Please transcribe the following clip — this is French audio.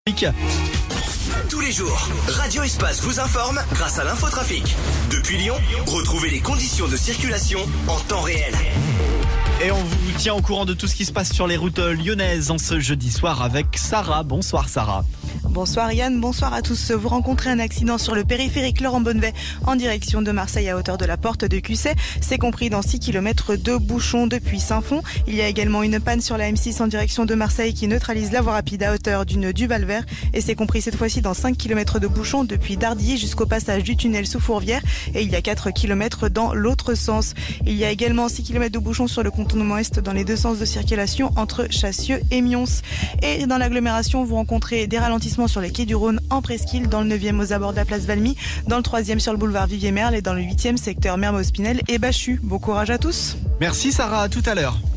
Tous les jours, Radio Espace vous informe grâce à l'infotrafic. Depuis Lyon, retrouvez les conditions de circulation en temps réel. Et on vous tient au courant de tout ce qui se passe sur les routes lyonnaises en ce jeudi soir avec Sarah. Bonsoir Sarah. Bonsoir Yann, bonsoir à tous. Vous rencontrez un accident sur le périphérique Laurent-Bonnevet en direction de Marseille à hauteur de la porte de Cusset. C'est compris dans 6 km de bouchons depuis Saint-Fond. Il y a également une panne sur la M6 en direction de Marseille qui neutralise la voie rapide à hauteur du Val-Vert. Et c'est compris cette fois-ci dans 5 km de bouchons depuis Dardilly jusqu'au passage du tunnel sous Fourvière. Et il y a 4 km dans l'autre sens. Il y a également 6 km de bouchons sur le contournement est dans les deux sens de circulation entre Chassieux et Mions. Et dans l'agglomération, vous rencontrez des ralentissements sur les quais du Rhône en Presqu'île, dans le 9e aux abords de la place Valmy, dans le 3e sur le boulevard Vivier-Merle et dans le 8e secteur Mermoz-Pinel et Bachu. Bon courage à tous. Merci Sarah, à tout à l'heure.